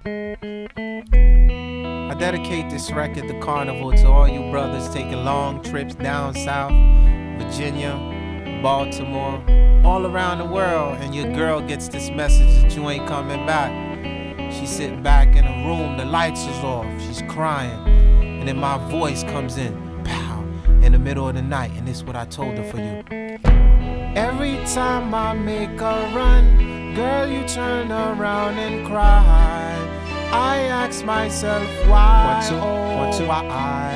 I dedicate this record to Carnival to all you brothers taking long trips down south, Virginia, Baltimore, all around the world, and your girl gets this message that you ain't coming back. She's sitting back in a room, the lights is off, she's crying, and then my voice comes in, pow, in the middle of the night, and this is what I told her for you. Every time I make a run, girl, you turn around and cry. I ask myself why, why?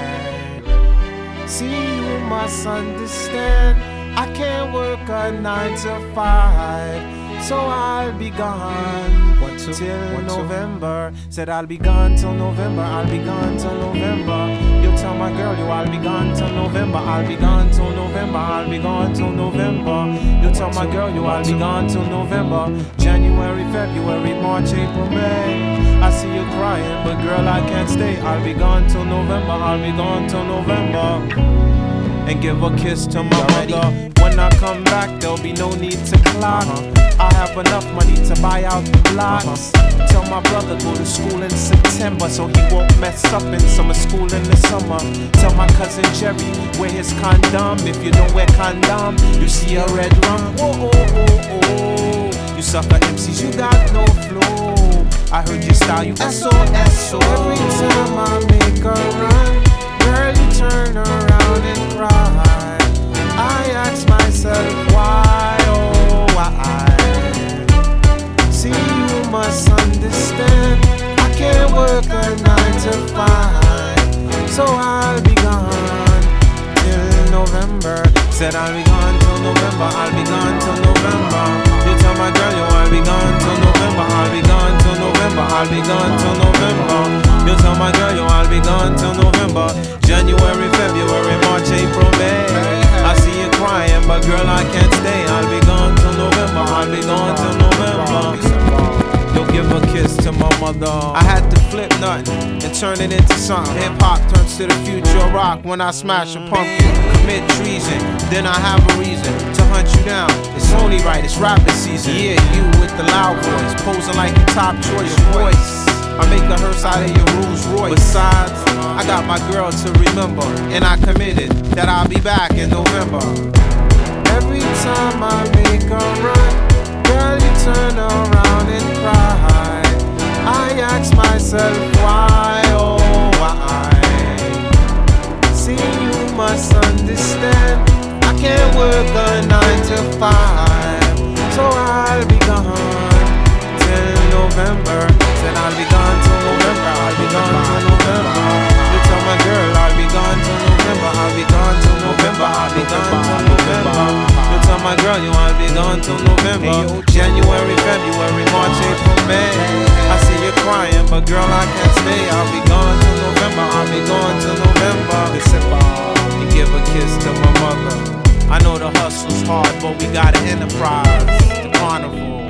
See, you must understand, I can't work a 9 to 5, so I'll be gone till November. Said I'll be gone till November, I'll be gone till November. You tell my girl, I'll be gone till November, I'll be gone till November, I'll be gone till November. You tell my girl, I'll be gone till November. January, February, March, April, May. I see you crying, but girl, I can't stay. I'll be gone till November, I'll be gone till November. And give a kiss to my mother. When I come back, there'll be no need to clock. I have enough money to buy out the blocks. Tell my brother go to school in September, so he won't mess up in summer school in the summer. Tell my cousin Jerry wear his condom. If you don't wear condom, you see a red rum. Oh, oh, oh, oh. You sucker MCs, you got no flow. I heard your style, you SOS. So every time I make a run, girl, you turn around and cry. I ask myself why, oh why? See, you must understand, I can't work a 9 to 5, so I'll be gone till November. Said I'll be gone till November, I'll be gone till November. You tell my girl, I'll be gone till November, I'll be gone till November, I'll be gone till November. You tell my girl, I'll be gone till November. January, February, March, April, May. I see you crying, but girl, I can't stay. I'll be gone till November, I'll be gone till November. You'll give a kiss to my mother. I had to flip nothing and turn it into something. Hip-hop turns to the future of rock when I smash a pumpkin. Commit treason, then I have a reason to hunt you down. It's only right, it's rapping season. Yeah, you with the loud voice, posing like your top choice voice. I make a hearse out of your Rolls Royce. Besides, I got my girl to remember, and I committed that I'll be back in November. Every time I make a run, girl, you turn around and cry. I ask myself why, oh why? See, you must understand, I can't work a 9 to 5, so I'll be gone till November. Said I'll be gone till November, I'll be gone till November. You tell my girl I'll be gone till November, I'll be gone till November, I'll be gone till November. You tell my girl I'll be gone till November. January, February, March, April, May. I see you crying, but girl, I can't stay. I'll be gone till November, I'll be gone till November. And give a kiss to my mother. I know the hustle's hard, but we got an enterprise, the Carnival.